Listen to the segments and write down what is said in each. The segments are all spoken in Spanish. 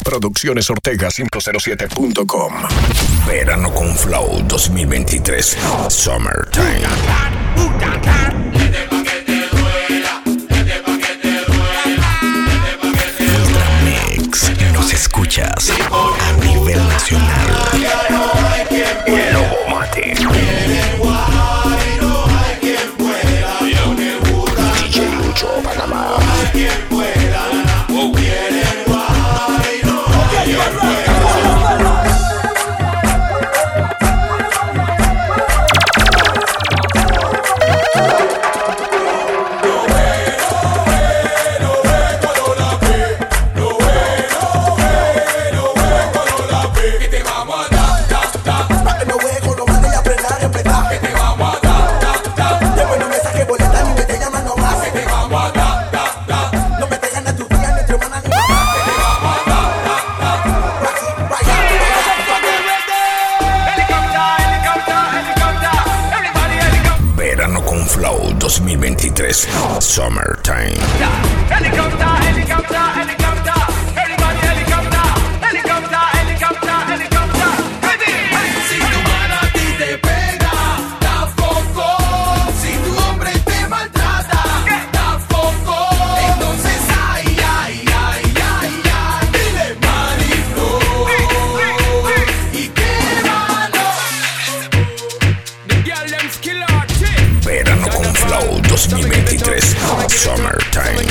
Producciones Ortega 507.com. Verano con Flow 2023. Summertime. Ultramix. Nos escuchas a nivel nacional. El Lobo Mate. DJ Lucho Panamá. Flow 2023 Summertime. Helicopter, helicopter, helicopter. Everybody helicopter, helicopter, helicopter, helicopter. Si tu mano a ti te pega, da foco. Si tu hombre te maltrata, da foco. Entonces ay, ay, ay, ay, ay. Dile manito y quémalo. The girl them skill out. Verano con Flow 2023 Summertime.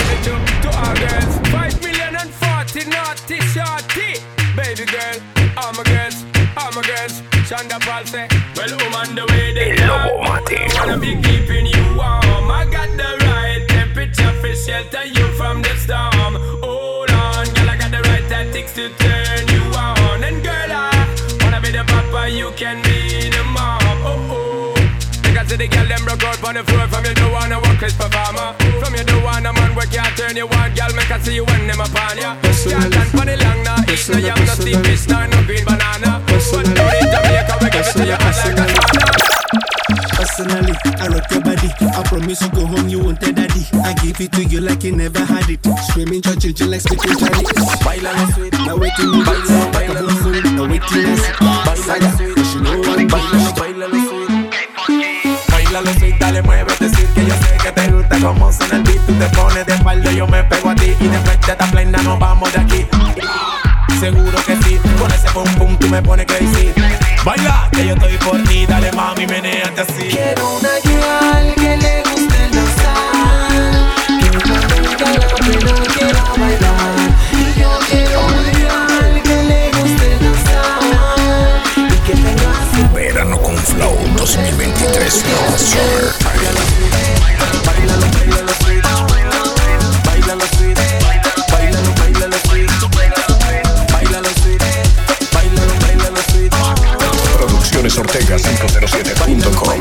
5 million and 40 naughty shorty. Baby girl, all my girls, Shonda Paul say, well, on the way they El Lobo Mate. wanna be keeping you warm. I got the right temperature for shelter you from the storm. Hold on, girl, I got the right tactics to turn you on. And girl, I wanna be the papa, you can be the mom. See the girl them broke out on the floor. From you don't wanna work as performer. From you don't wanna man work can't turn you on. Girl make I see you when them upon ya. Can't stand for the long nah. Eat no yam, no steamed fish, no green banana. But down in Jamaica we give it to you hot like a sauna. Personally, I rock your body. I promise you go home, you won't tell daddy. I give it to you like you never had it. Screaming your children like spitting Charlie. Bailalo sweet, now waiting you bailalo sweet, now waiting us. Bailalo sweet, cause you know what bailalo sweet. Bailalo sweet, dale muévete sweet, que yo sé que te gusta como suena el beat. Tú te pones de espalda, yo me pego a ti y después de esta plena nos vamos de aquí. Seguro que sí, con ese pum pum tú me pones crazy. Baila, que yo estoy por ti, dale mami, menéate así. Quiero una girl que le guste danzar, que cuando venga la pena quiera bailar. Y yo quiero una girl que le guste danzar y que tenga su Verano con Flow 2023 Summertime. Bailalo, bailalo sweet, bailalo sweet, bailalo, bailalo sweet, bailalo sweet, bailalo, bailalo sweet. Producciones Ortega 507.com.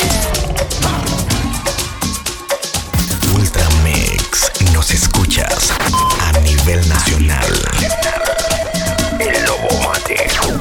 Ultramix. Nos escuchas a nivel nacional. El Lobo Mate.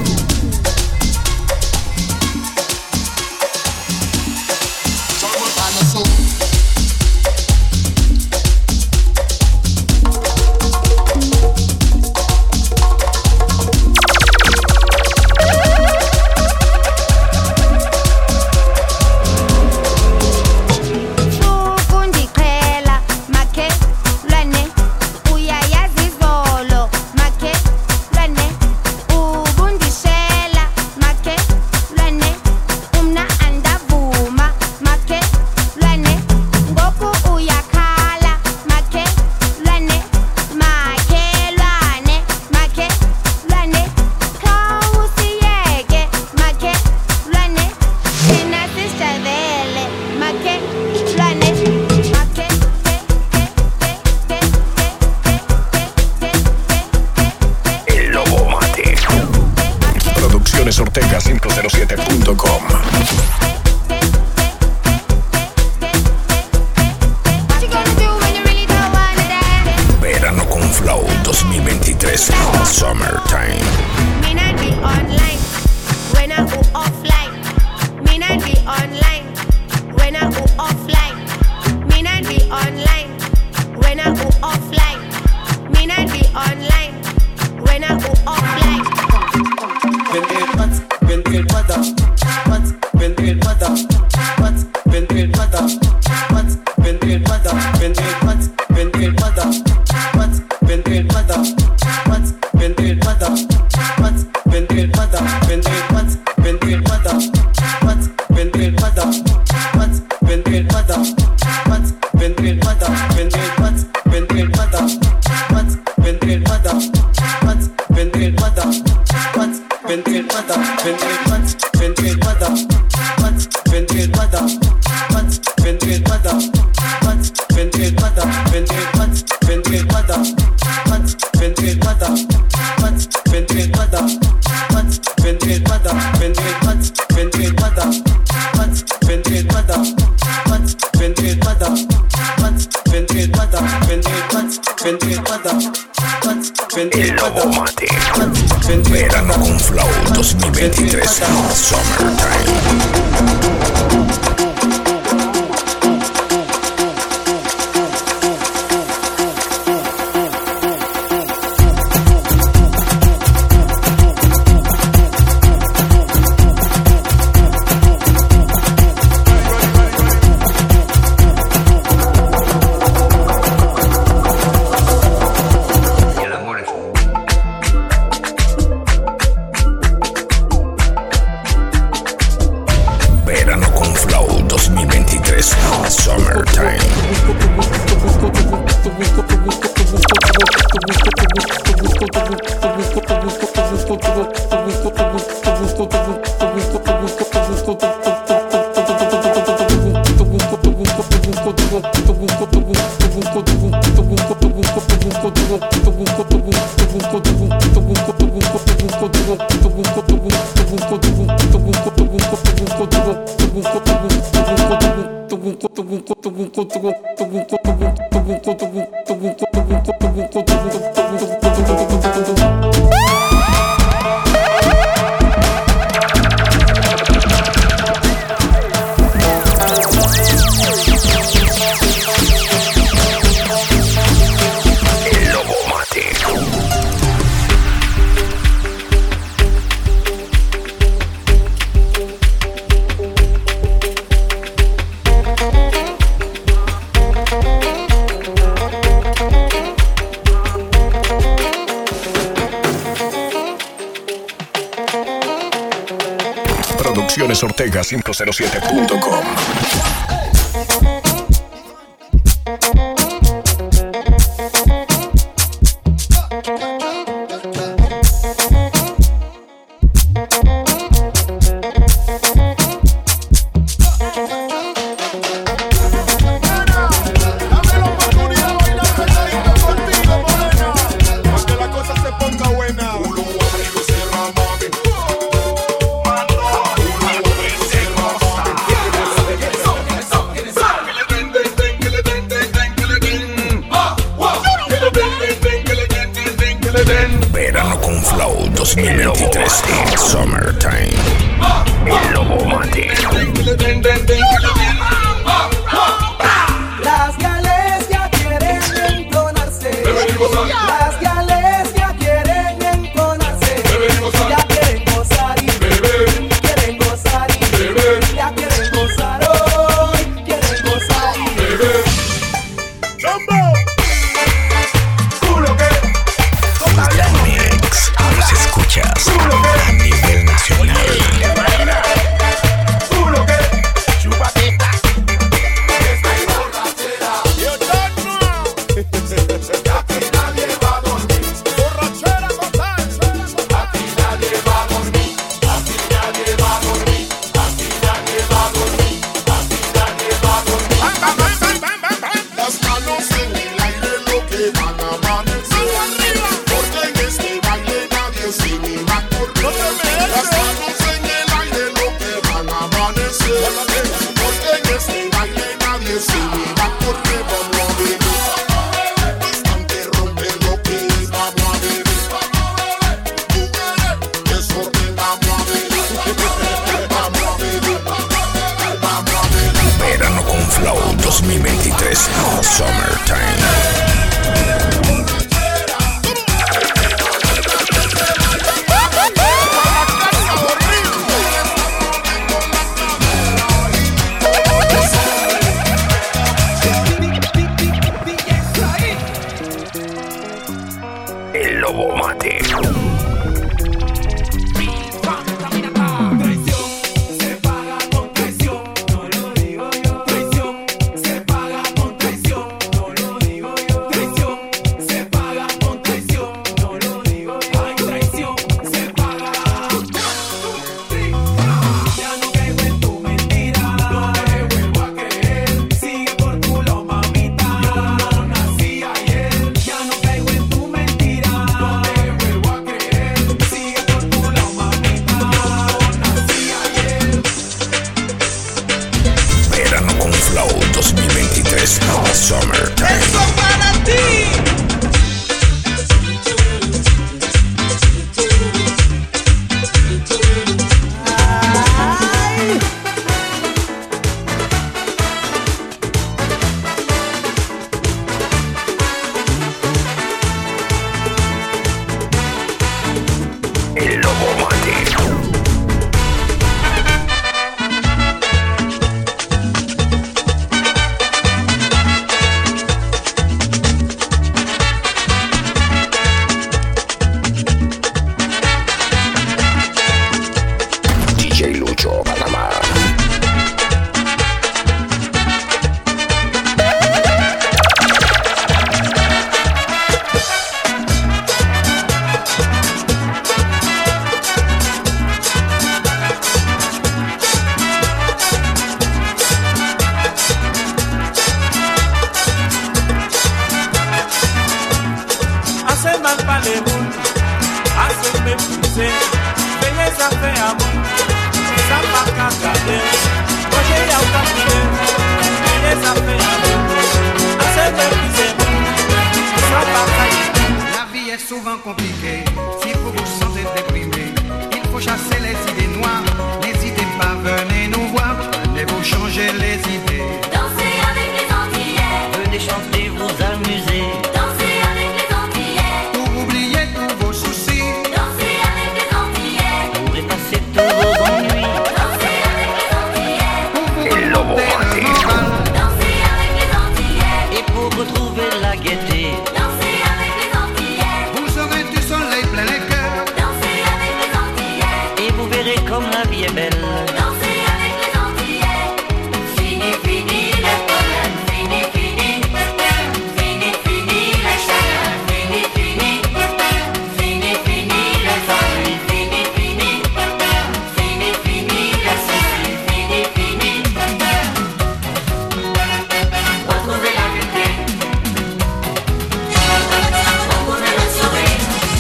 Ortega 507.com. Verano con Flow 2023 Summertime. Me not be online when I go offline. Me not be online when I go offline. Me not be online when I go offline. Me not be online when I go Mate. Verano con Flow 2023 Summertime. Ortega507.com. Verano con Flow 2023 Summertime. El Lobo Mate. Las gales ya quieren entonarse. Las gales ya quieren entonarse. Ya quieren gozar y quieren gozar y ya quieren gozar hoy. Quieren gozar y Mix, los escuchas a nivel nacional. Verano con Flow 2023 Summertime. El Lobo Mate. mentira. El Lobo Mate. DJ Lucho, Panamá. Hace mal para el mundo, hace me puse, belleza fea, esa vaca cadena, oye ya está belleza fea, hace me puse, esa vaca. La vie est souvent compliquée, si vous vous sentez déprimé, il faut chasser les idées noires, n'hésitez pas, venez nous voir, venez vous changer les idées. Dansez avec les Antillais, Venez chanter, vous amuser. dansez avec les Antillais, Pour oublier tous vos soucis, dansez avec les Antillais, Pour effacer tous vos ennuis. dansez avec les Antillais, El Lobo Mate. dansez avec les Antillais, Et pour retrouver la gaieté, dansez avec les Antillais, vous aurez du soleil plein les cœurs. dansez avec les Antillais, et vous verrez comme la vie est belle. dansez avec les Antillais. Fini, fini les problèmes, fini, fini, fini, fini les chagrins, fini, fini, fini, fini les ennuis, fini, fini, fini, fini les soucis, fini, fini. Retrouvez la gaieté, retrouvez le sourire.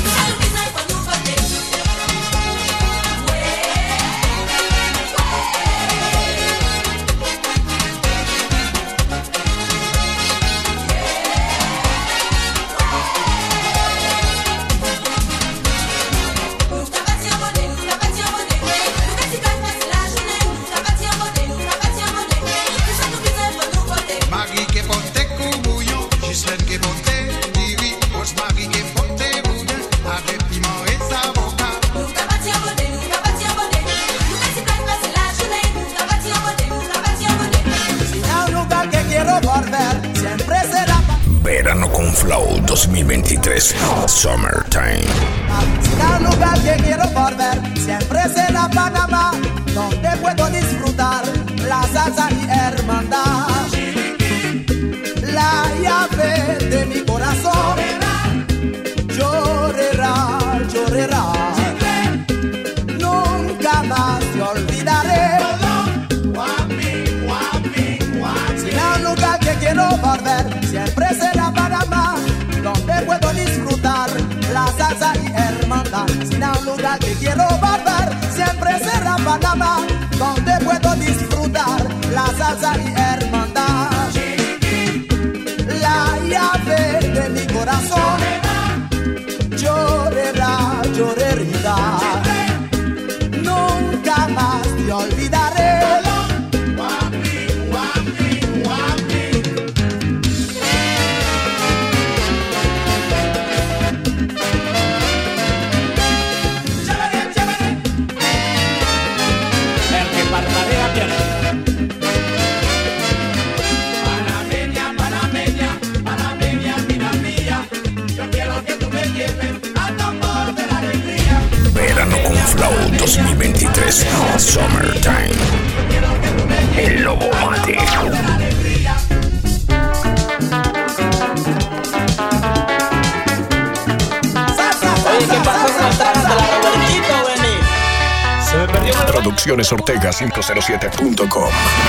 Marie qui porte courbouillon, Ghislaine qui porte diri, Rosemary qui porte boudin, avec piment et savocat. Verano con Flow 2023. Summertime. Será un lugar que quiero volver, siempre será Panamá, donde puedo disfrutar la salsa y hermandad. La llave de mi corazón llorará, llorará. Nunca más te olvidaré. Será un lugar que quiero volver, siempre será Panamá, donde puedo disfrutar la salsa y hermandad. Será un lugar que quiero volver, siempre será Panamá, donde puedo disfrutar la salsa y hermandad. La llave de mi corazón llorará, llorará. Nunca más te olvidaré. El que parpadea pierde. Panameña, vida mía, yo quiero que tú me lleves al tambor de la alegría. Verano con Flow 2023. Summertime. El Lobo Mate. Oye, ¿qué pasó con el traje de la Robertito, Benny? Se me perdió el Producciones Ortega 507.com.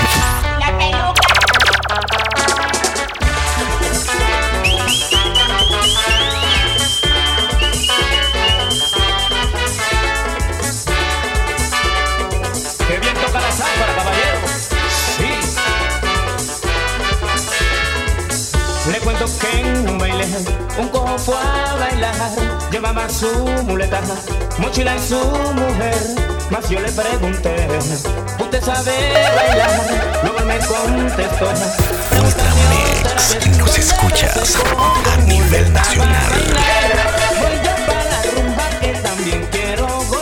Qué bien toca la zángara, caballero. Sí. Le cuento que en un baile un cojo fue a bailar. Llevaba su muleta, mochila y su mujer. Mas yo le pregunté, ¿usted sabe bailar? Luego él me contestó, Ultramex. Nos escuchas a nivel nacional. voy yo para la rumba que también quiero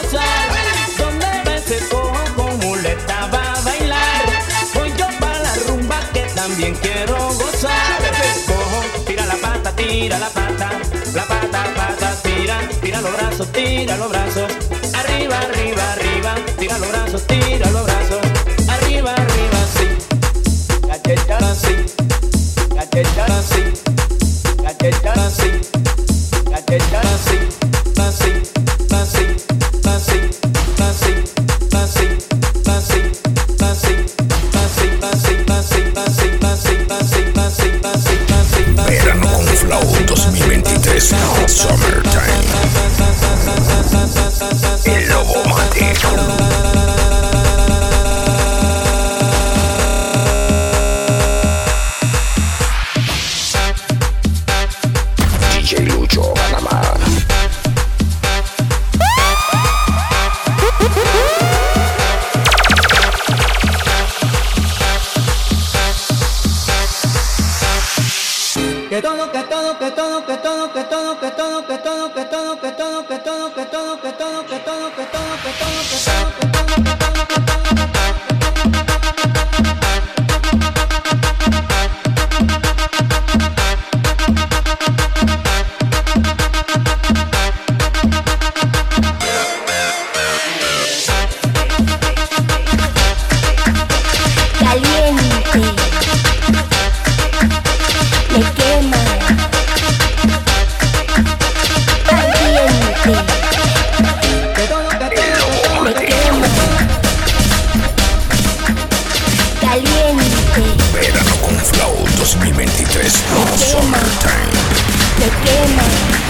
tira la pata, pata, tira los brazos, arriba, arriba, arriba, tira los brazos, arriba, arriba, sí, cacheta, sí, cacheta, sí, cacheta, sí, cacheta, sí, así, así, así, así, así, así, así, Verano con Flow 2023 Summertime. El Lobo Mate. DJ Lucho Panamá. Que todo, que todo, que todo, que todo, que todo, que todo, que todo, que todo, que todo, que todo, que todo, que todo, que todo, que todo, que todo, que todo, que todo. Verano con Flow 2023 Summertime. Me quema,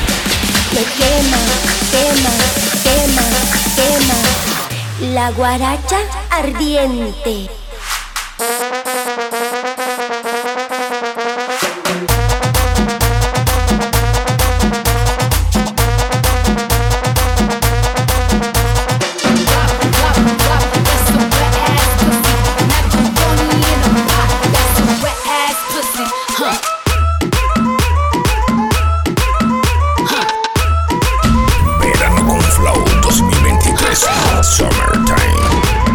quema, quema. La guaracha ardiente. Verano con Flow 2023 Summertime.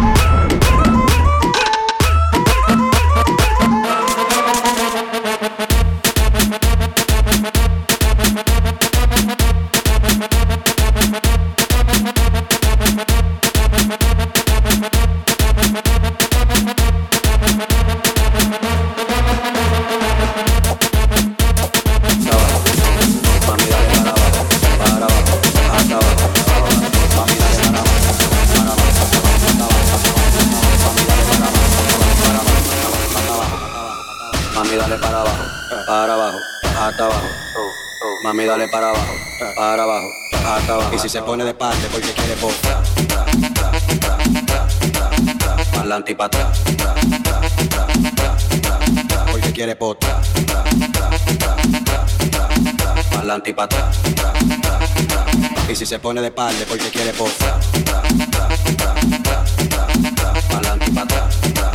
Mami, dale para abajo, hasta abajo. Mami, dale para abajo, hasta abajo. Y si se pone de parte porque quiere postra, pa'lante y pa' atrás, porque quiere postra, pa'lante y pa' atrás. Y si se pone de parte porque quiere postra, pa'lante y pa' atrás.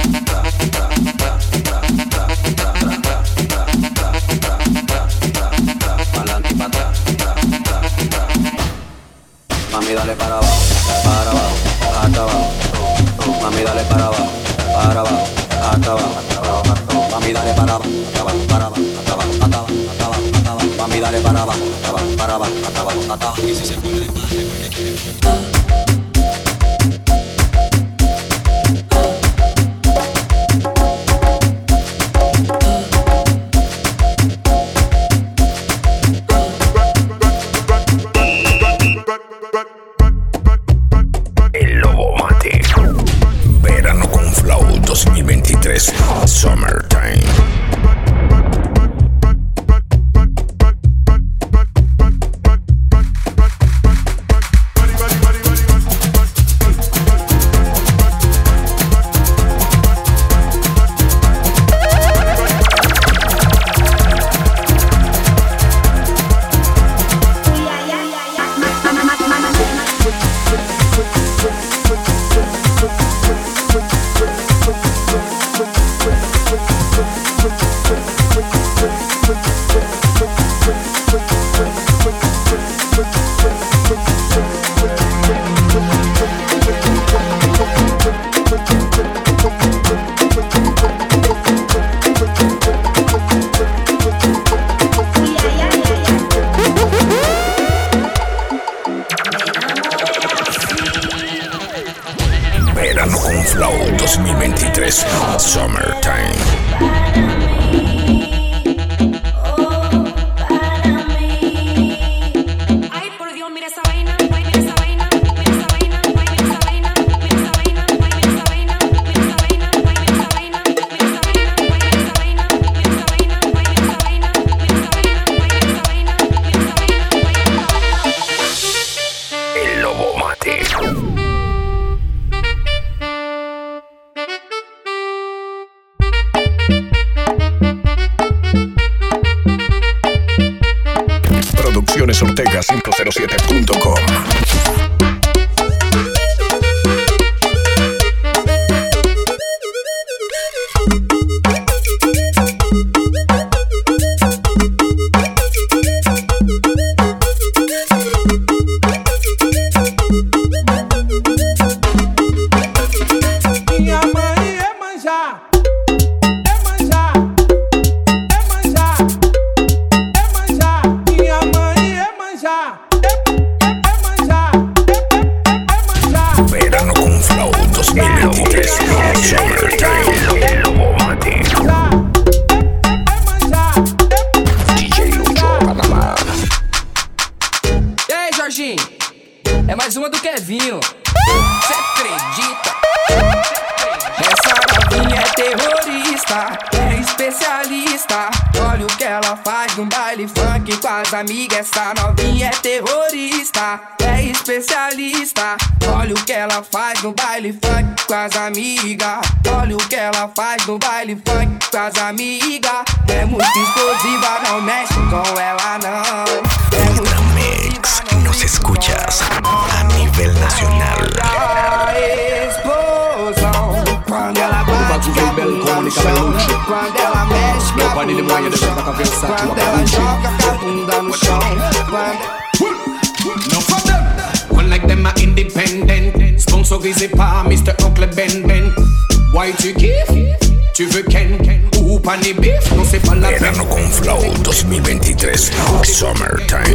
Mami, dale para abajo, hasta abajo. Mami, dale para abajo, hasta abajo. Mami, dale para abajo, hasta abajo, hasta abajo, hasta abajo, hasta abajo, hasta abajo. Mami, dale para abajo, hasta abajo, hasta abajo, hasta abajo. Y si se pone de padre, porque quiere. El Lobo Mate. Verano con Flow 2023 Summertime. 2023 Summertime. Ortega507.com. É mais uma do Kevinho. Cê acredita? Essa novinha é terrorista, é especialista. Olha o que ela faz no baile funk com as amigas. Essa novinha é terrorista, é especialista. Olha o que ela faz no baile funk com as amigas. Olha o que ela faz no baile funk com as amigas. É muito explosiva, não mexe com ela não. É muito Ultramix, nos escuchas a nivel nacional. Explosão. Quando ela bate a bunda no chão, quando ela mexe com a bunda no chão, quando ela joga a bunda no chão, No for them. One like them are independent. Sponsor Gizzy Pa, Mr. Uncle Ben Ben. Why tu kiffes? Tu veux Ken? Ou pani beef? Non c'est pas la peine. Verano con Flow 2023 Summertime.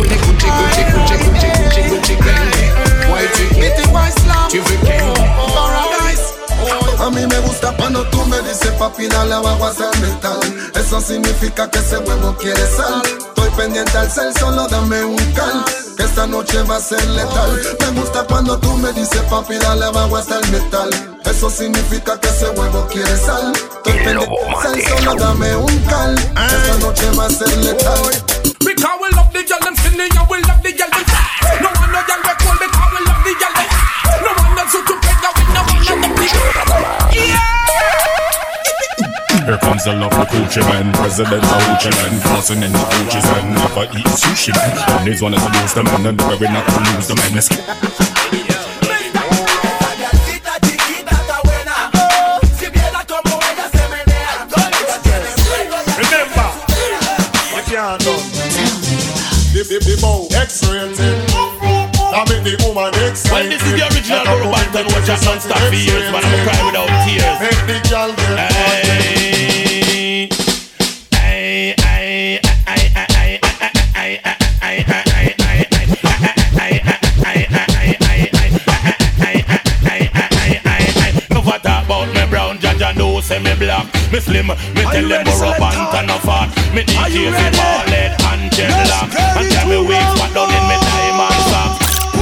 Why tu kiffes? Tu veux Ken? Paradise. A mí me gusta cuando tú me dices papi dale abajo hasta el metal. Eso significa que ese huevo quiere sal. Estoy pendiente al cel, solo dame un cal, que esta noche va a ser letal. Me gusta cuando tú me dices papi dale abajo hasta el metal. Eso significa que ese huevo quiere sal. Estoy pendiente al cel, solo dame un cal, que esta noche va a ser letal. Because we love the girl them skinny and we love the girl them fat. No one no girl we cool because we love the girl them fat. No one them so together with no one of them big. Here comes the love of Coochie Man, President of Coochie Man, flossing in the Coochies and never eat sushi man. And these one is to lose the man, and we're not to lose the man. Let's get remember, you can't do the bow X-rated. I make the woman excited. Well, this is the original Guru Banton, watch us non stop for years, man. I'm cry without tears. Make the girl get Never talk about me brown, Jaja know say me black. Me slim, me tell them more up and turn off hard. Me DJ fi ballad and dreadlock. And tell me weak spot down in me diamond socks.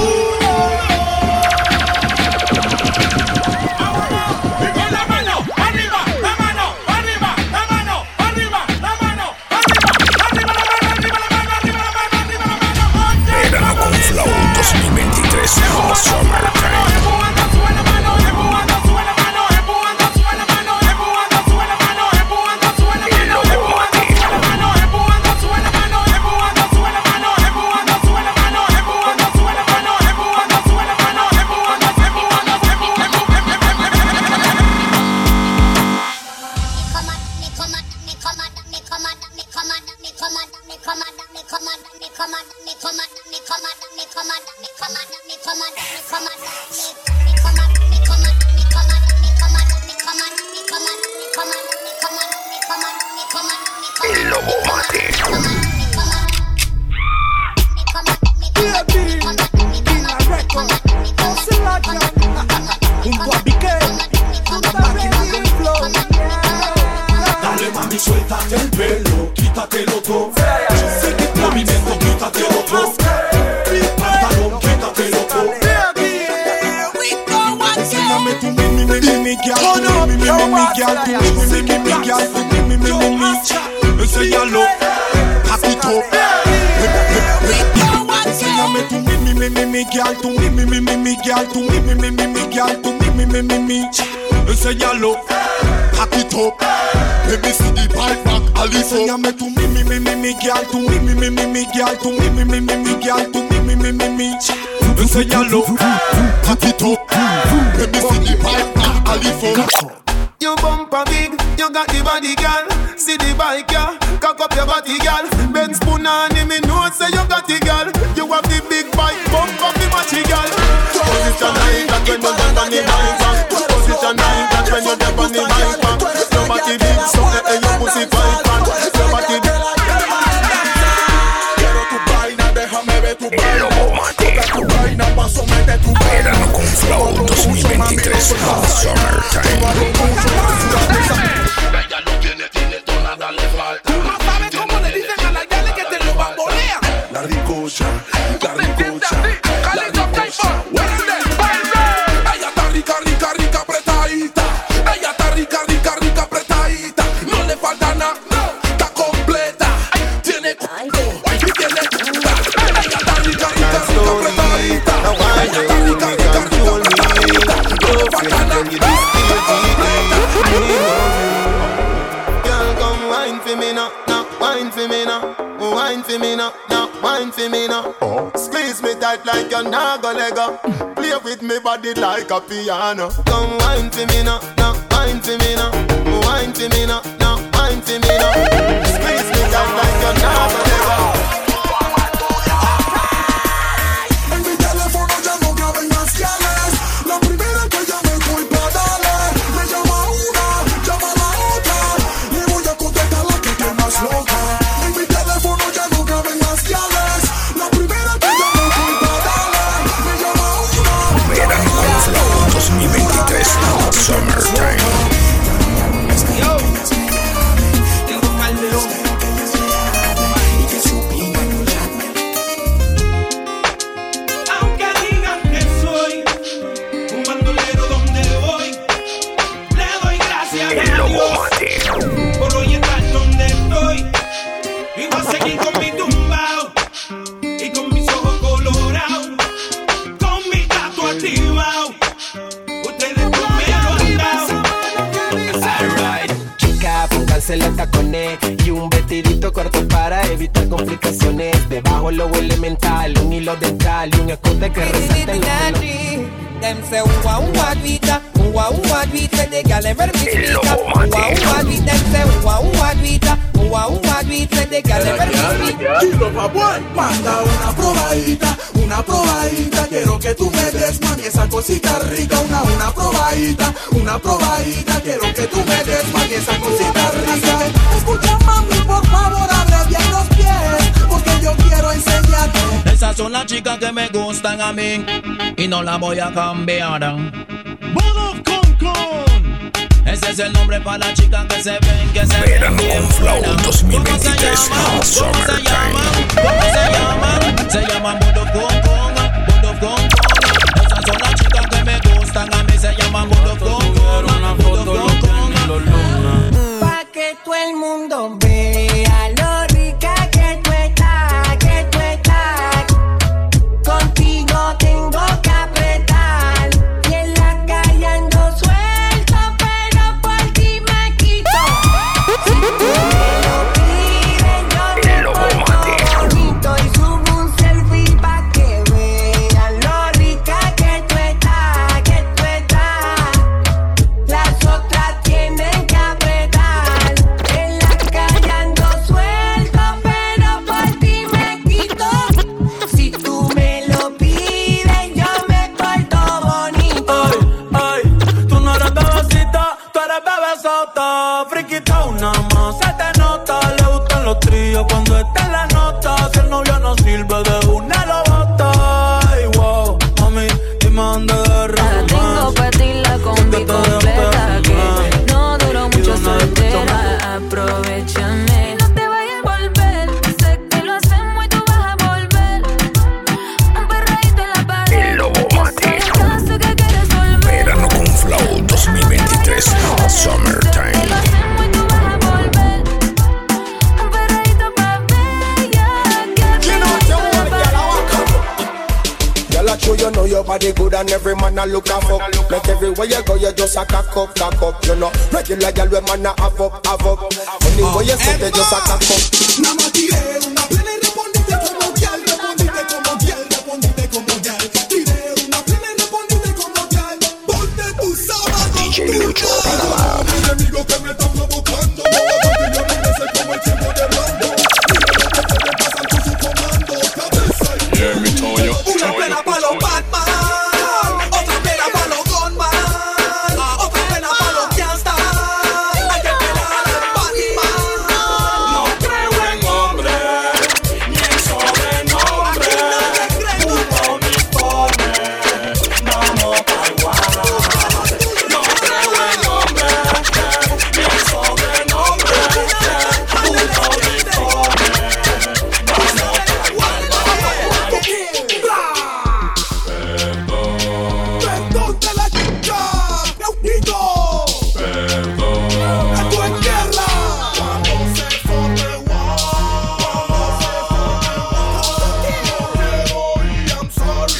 Verano con Flow 2023 Summertime. El Lobo Mate. Junto a Piqué, la máquina Enséñame tu mi girl, tu mi girl, enséñalo, pack it up. Enséñame tu mi girl, tu mi girl, tu mi girl, tu mi, enséñalo, pack it up. Baby, see the pipe back, Alice. Enséñame tu mi girl, tu mi girl, tu mi girl, tu mi, enséñalo, pack it up. Baby, see the pipe back, Alice. You bumper big, you got the body, girl. See the bike, yeah. Cock up your body, girl. Ben spoon on him, me know say you got the girl. You have the big bike, bump up the matchy, girl. Position like that when you're down on the bike. Position like that when you're down on the bike. Your body big, so and your pussy tight. Your body big. Quiero tu vaina, déjame ver tu vaina. Toca tu vaina, paso, mete tu vaina. Verano con Flow 2023, Summertime. Ella lo tiene todo, nada le falta. ¿Sabes cómo le dicen a la gale que te lo bambolea? La ricocha, la ricocha. Ella está rica, rica, rica, apretadita. Ella está rica, rica, rica, apretadita. No le falta nada, está completa. Tiene culo y tiene cuta. Ella está rica, rica, rica, apretadita. Ella está rica, rica, rica, apretadita. No le falta nada. Girl, come wine for me now, now wine for me now, wine for me now, now wine for me now. Squeeze me tight like you're not gonna let go. Play with me body like a piano. Come wine for me now, now wine for me now, wine for me now, now wine for me now. Squeeze me tight like you're not gonna let go. En mi teléfono ya no caben más llaves. La primera que llame voy para darle. Me llama una, llama la otra. Le voy a contestar la que esté más loca. En mi teléfono ya no caben más llaves. La primera que llame voy para darle. Me llama una. Verano con Flow 2023, Summertime. Yo, tengo Calderón. Aunque digan que soy un bandolero donde voy, le doy gracias a Dios por hoy estar donde estoy. Y voy a seguir con mi tumbao y con mis ojos colorados, con mi tatu activado. Ustedes no me lo han dado. Alright, chica, pónganse los tacones y un vestidito corto para evitar complicaciones. Debajo lo elemental, un hilo dental y un escote que resalte los pelos. Them say uwa vita, uwa vita, the gal ever miss vita. Uwa vita, them say uwa vita, the gal ever miss vita. Chilo pa' boy, manda una probadita, quiero que tú me des, mami, esa cosita rica. Una probadita, quiero que tú me des, mami, esa cosita rica. Escucha, mami, por favor, abre bien los pies, porque yo quiero enseñarte. Esas son las chicas que me gustan a mí y no las voy a cambiar. Bodo Concon. Ese es el nombre para las chicas que se ven, que se Verano ven. con Flow 2023, Summertime. ¿Cómo se llaman? Se llaman Bodo Concon, Bodo Concon. Esas son las chicas que me gustan a mí, se llaman Bodo Concon, Bodo Concon. Pa' que todo el mundo vea lo rica que tú estás, que tú estás. Contigo tengo que apretar y en la calle ando suelto, pero por ti me quito. Si tú me lo pides, yo te pongo bonito y subo un selfie pa' que body good and every man a look a fuck. Make everywhere you go, you just a cock up. You know, regular girl we man a have up. Anywhere you sit, you just a cock up. Nada más tiré una plena y respondiste como girl, respondiste como girl. Tiré una plena y respondiste como girl. Ponte tu sábado. DJ Lucho Panamá. Mi enemigo que me está provocando. No va a continuar mi veces como el tiempo de Rambo. Mira lo que se le pasan con su comando. Cabeza y Let me tell you. una plena pa' los Batman. Otra plena pa' los Gunman. Otra plena pa' los Gangsta. Hay que pelar al Batman. No creo en hombre, ni en sobrenombre. Puto uniforme, vamos pa' igual. No creo en hombre, ni en sobrenombre. Puto uniforme, vamos pa' igual. Perdón de la chica, Leonito. Perdón. Esto es guerra. Cuando se forme I'm sorry.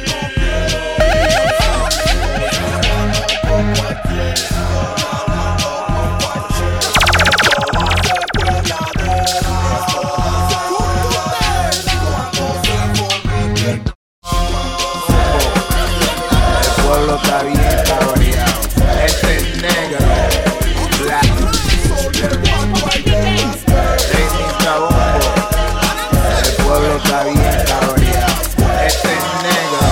El pueblo está bien cabreado. Este es negro, black, Remix Bombo. El pueblo está bien cabreado. Este es negro,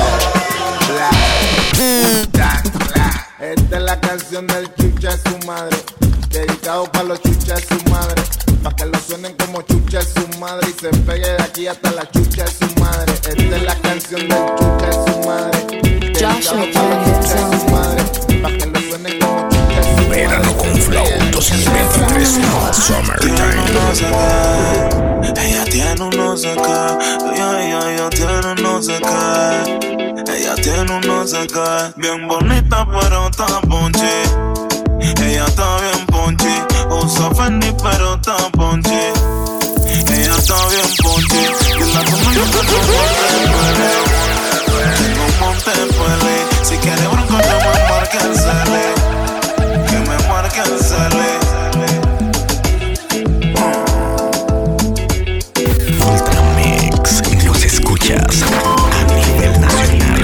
black. Esta es la canción del chucha de su madre, dedicado para los chuchas de su madre, para que lo suenen como chucha de su madre y se pegue de aquí hasta la chucha de su madre. Esta es la canción del chucha de su madre, dedicado para los chuchas de su madre, para que lo suenen como chucha de su madre. Verano con Flow 2023 Summertime. Ella tiene un no sé qué. Ella tiene un no sé qué. Ella tiene un no sé qué. Bien bonita pero está ponche. Ella está bien ponche. Usa Fendi pero está ponche. Ella está bien ponche. Y la conmigo que no monte puede. Si quiere bronco yo me marque el cele. Que me marque el cele. Ultra Mix. Los escuchas a nivel nacional.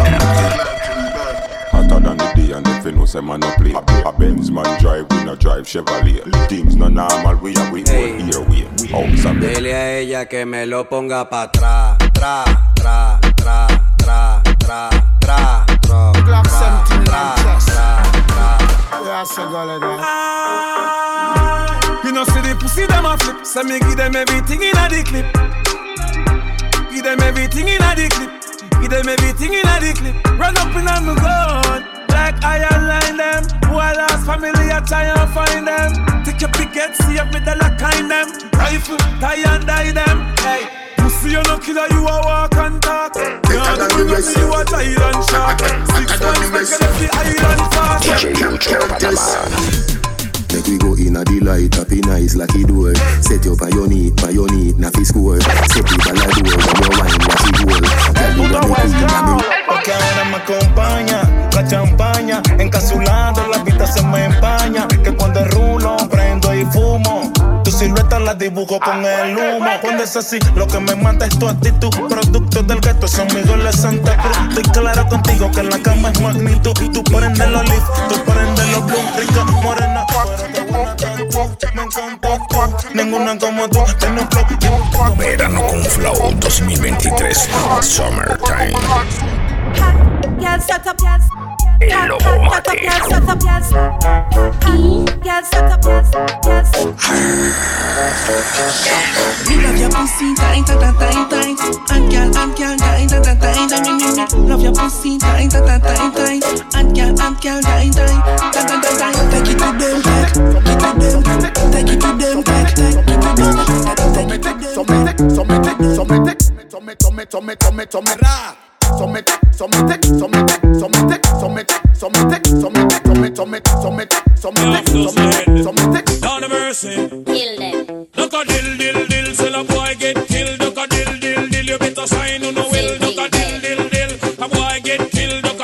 Hotter than the day and if you know say man no play. A Benz man drive, we no drive Chevrolet. Things no normal, we have we own here way. House a bed. Dile a ella que me lo ponga pa' atrás, tra, tra, tra, tra, tra, tra, tra, Glock 17 tra, chest. tra, tra. Yeah, so go like that. You know see the pussy them a flip. So me give them everything in a the clip. Give them everything in a the clip. Give them everything in a the clip. Run up in on me gun. Like I align them. Who I lost family, I try and find them. Take your picket, see if me the lock kind them. Rifle, tie and die them. Hey, pussy you no killer, you a walk and talk. You a do me, you a Thailand shark. 6 months, make it the island fast. DJ Lucho Panamá. Make we go in a delight, happy nice like it door. Set you on your need, na fi score. Set it on la door, when you wine, watch it roll. Tell you what me queen, and me. Porque ahora me acompaña la champaña. Encasulando la vista se me empaña. Que cuando rulo, prendo y fumo. Tu silueta la dibujo con el humo. Cuando es así, lo que me mata es tu actitud. Producto del gueto, San Miguel de Santa Cruz. Estoy claro contigo que en la cama es magnitud. Tú prendes los leaf, tú prendes los blue. Rica, morena, me encanta tú. Ninguna como tú. Tiene un flow. Verano con Flow 2023 Summertime. Girl, set up, yes. El Lobo Mate. Girl, set up, yes. Girl, set up, yes. Me love your pussy tight, tight, tight, tight. And girl, tight, tight, tight, tight. Love your pussy tight, tight, tight, tight. And girl, tight, tight, tight, tight. Take it to them, take it to them, take it to them, take it to Down the mercy. Kill them. Look a dill, say a boy get killed. Look a dill, you better sign on the will. Look a dill, a boy get killed.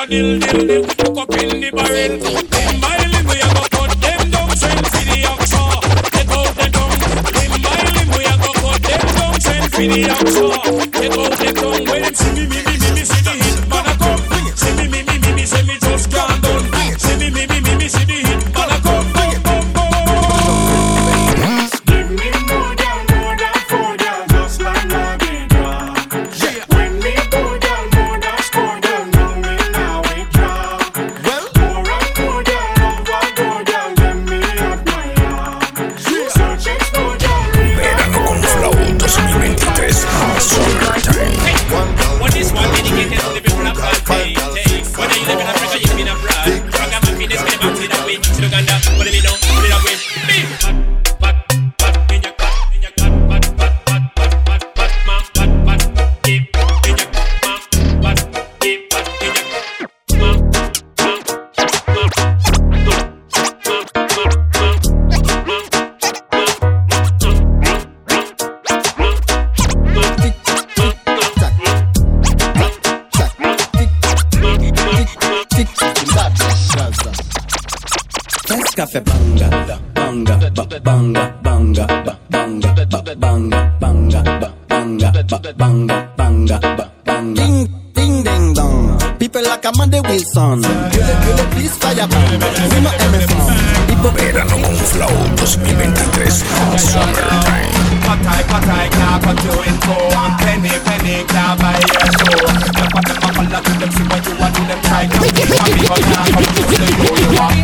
a dill. Cook up in the barrel. Limb by limb we a go cut them down. Send for the oxa. Take out the tongue. Limb by limb we a go cut them down. Send for the oxa. Take out the tongue. When them see me, see the hit man a come. See me, see me just can't done. See me, see the hit man a come. Give me more than 4, girl, just like Navidad. When me go down, more than score, girl, know me now we drop. More and more, girl, over, girl, let me admire. Search explore, girl. Verano con Flow 2023 Summertime. What is one dedicated to the people of God? Whether you live in Africa, you live in abroad. Ragamuffin is going back to that way. To Uganda, what do we know? Put it up with me. Café banga, banga, banga, banga, banga, banga, banga, banga, banga, banga, banga. Ding, ding, ding, dong. People like Amanda Wilson. Please fire bang. Zima Emerson. Verano con Flow 2023 Summertime. Patay, can't put you in for one penny, can't buy your soul. You put them up and let them see what you want to them try. Come people can't come to the you want.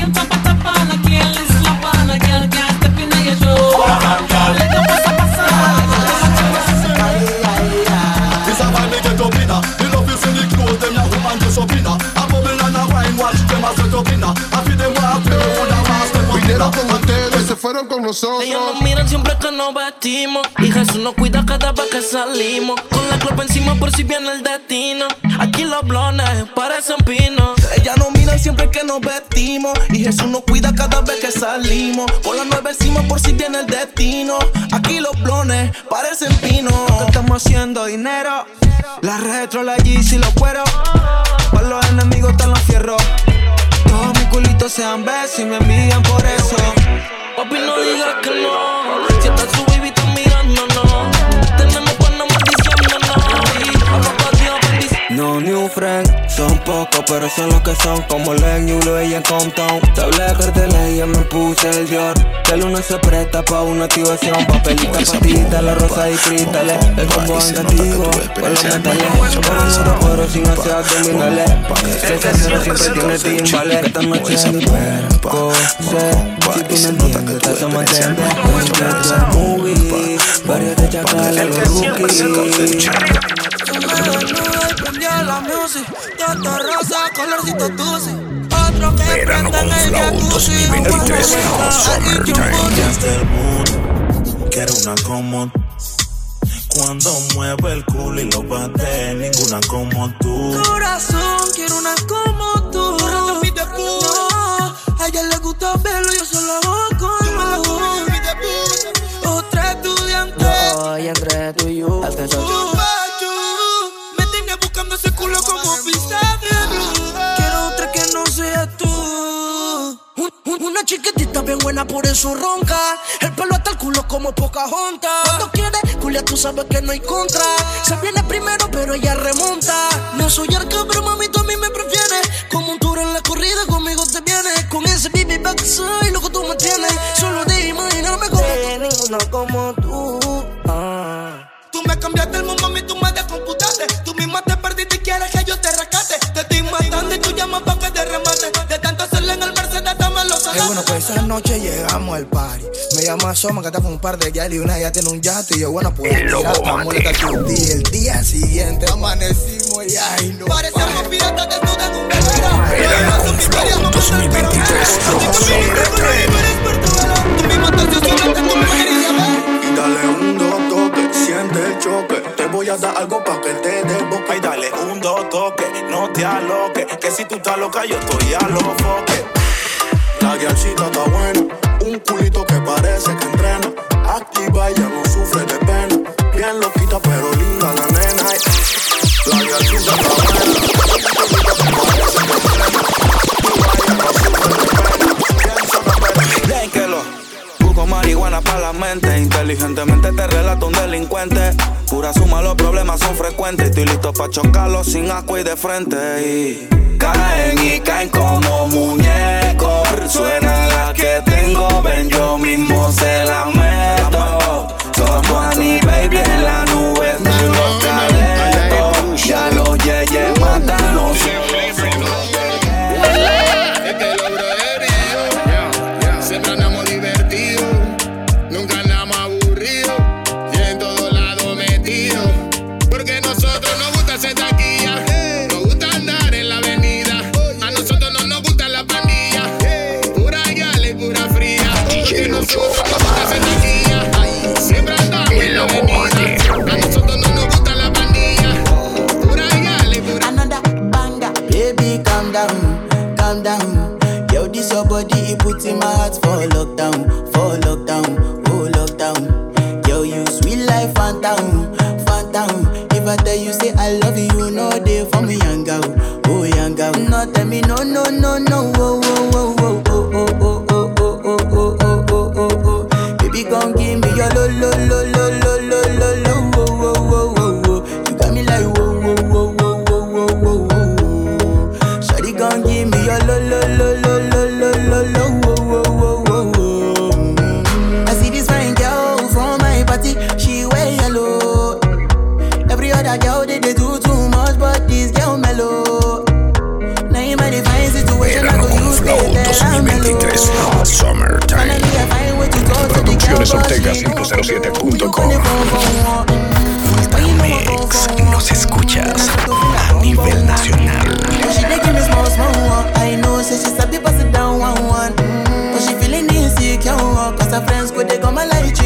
Se fueron con nosotros. Ellos nos miran siempre que nos vestimos y Jesús nos cuida cada vez que salimos. Con la clopa encima por si viene el destino. Aquí los blones parecen pinos. Ellas nos miran siempre que nos vestimos y Jesús nos cuida cada vez que salimos. Con la nueva encima por si viene el destino. Aquí los blones parecen pinos. Que estamos haciendo dinero. La retro, la Yeezy, los cueros. Para los enemigos están los fierros. Todos mis culitos sean besos y me envidian por eso. Papi, no digas que no. Si está su baby, está mirando, no. Tenemos buenas maldiciones, no. Y a papá Dios bendice. No new friends, son pocos, pero son los que son. Como Len, Yulo y en Compton. Te hablé de carteles y ya me puse el Dior. Que el uno se presta pa' una activación. Papelita, patita, la rosa y cristales. El combo vengativo, con los metales. Pero no te puedo sin hacer abdominales. Ese cero siempre tiene timbales. Esta noche ni perco, sé. Si tú no entiendes, te hacemos entender. Esto es movie, varios de chacales, los rookies. Prendió la music, todo rosa, colorcito tusi. Otro que Verano con Flow 2023 Summertime. Del mundo, quiero una como cuando mueve el culo y lo bate, ninguna como tú. Corazón, quiero una como tú. No, a ella le gusta verlo, yo solo hago con otra estudiante. No, y entre tú y yo, me tenía buscando ese culo como pista de blue. Quiero otra que no sea tú. Una chiquitita bien buena, por eso ronca. El pelo hasta el culo como Pocahontas. Cuando quiere, culia, tú sabes que no hay contra. Se viene primero, pero ella remonta. No soy arca, pero mami, tú a mí me prefieres. Como un tour en la corrida, conmigo te vienes. Con ese baby back soy lo que tú me tienes. Solo de imaginarme como ninguna como tú. Tú me cambiaste el mundo, mami, tú me descomputaste. Tú misma te perdiste y quieres que yo te rescate. Te estoy matando y tú llamas pa' que te remate. De tanto hacerle en el Mercedes, dame los Qué bueno, pues esa noche llegamos al party. Me llama Soma, que está con un par de gal y una ya tiene un yate. Y yo, bueno, pues el día siguiente amanecimos y ay, no. Parecemos piratas desnudos en un velero. Verano con Flow 2023 Summertime. Tú misma te asesoraste con mujer y ya ves. Y dale un dos toque, siente el choque. Te voy a dar algo pa' que te dé boca. Y dale un dos toque, no te aloques. Que si tú estás loca, yo estoy a los foques. La guialcita está buena, un culito que parece que entrena. Activa, ella no sufre de pena. Bien loquita, pero linda la nena. La guialcita está buena, un culito que parece que Inteligentemente te relato un delincuente. Pura suma, los problemas son frecuentes. Estoy listo pa' chocarlos sin asco y de frente. Y caen y caen como muñecos. Suena la que tengo, ven yo mismo se la meto. Como a mi baby en la nube de los talentos. Ya los yeyes matan los siempre andamos divertidos, nunca andamos aburridos, y en todos lados metidos, porque nosotros nos gusta hacer taquilla, nos gusta andar en la avenida, a nosotros no nos gusta la pandilla, pura yala y pura fría, porque nosotros nos gusta hacer taquilla, siempre andamos en la avenida, a nosotros no nos gusta la pandilla, pura yala y pura. Another banger, baby calm down, calm down. Yo, this your body, it puts in my heart for lockdown, oh lockdown. Yo, you sweet life, phantom, phantom. If I tell you say I love you, you know they for me, young girl, oh young girl. No, tell me no, no, no, no, oh, oh, oh, oh, oh, oh, oh, oh, oh, oh, oh, oh, oh, oh. Baby, gon' give me your lo, lo, lo, lo, lo, lo, lo, lo, oh, oh, oh, oh, oh. You got me like whoa, whoa, whoa, whoa, whoa, whoa, whoa, whoa. Shawty gon' give me your lo, lo, lo, lo. I see this fine girl from my party, she wear yellow. Every other girl they do too much, but this girl mellow. Now in my divine situation, I go use Flow 2023 Summertime. Produccionesortega507.com. Mix, nos escuchas a nivel nacional. I know, say she sabi pass it down one. But she feeling insecure, cause her friends go they go my light